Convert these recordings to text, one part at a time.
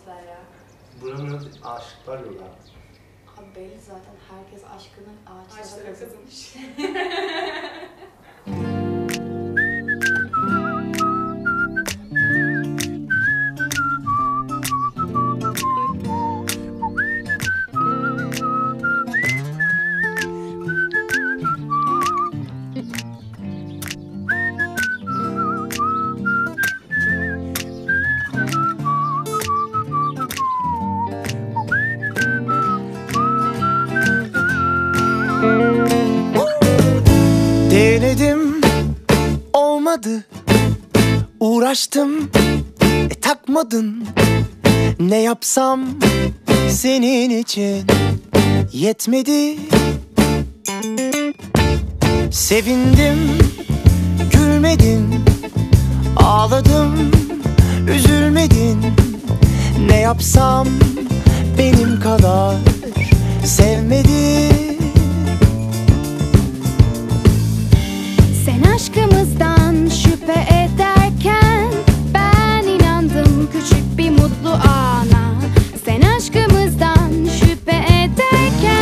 etmişler ya. Buranın adı Aşıklar Yolu abi. Abi belli zaten, herkes aşkını ağaçlara Ağaçlara kazımış. Denedim, olmadı. Uğraştım, takmadın. Ne yapsam senin için yetmedi. Sevindim, gülmedin. Ağladım, üzülmedin. Ne yapsam benim kadar sevmedin. Sen aşkımızdan şüphe ederken ben inandım küçük bir mutlu ana. Sen aşkımızdan şüphe ederken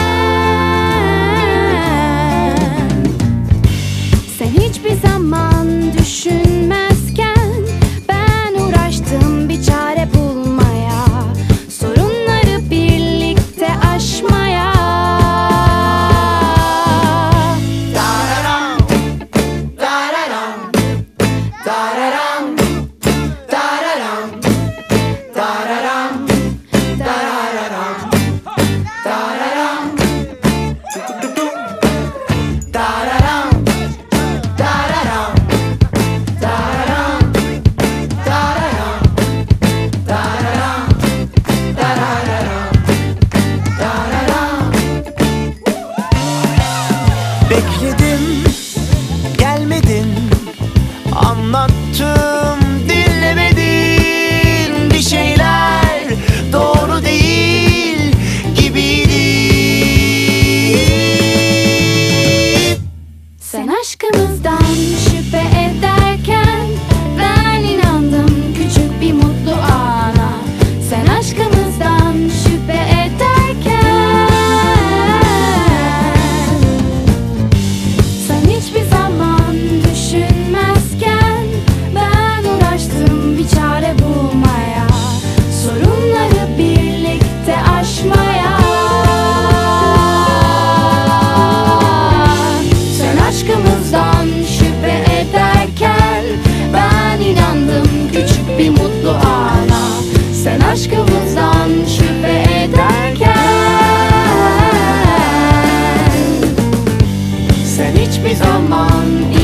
sen hiçbir zaman düşünmezken ben uğraştım bir çare bulmaya, sorunları birlikte aşmaya. Bekledim, gelmedin. Anlattım, dinlemedin. Bir şeyler doğru değil gibiydi. Sen aşkımızdan şüphe ederken ben inandım küçük bir mutlu ana. Sen aşkımızdan şüphe ederken sen hiçbir zaman düşünmezken ben uğraştım bir çare bulmaya, sorunları birlikte aşmaya. Sen aşkımızdan şüphe ederken ben inandım küçük bir mutlu ana. Sen aşkımızdan şüphe ederken sen hiçbir zaman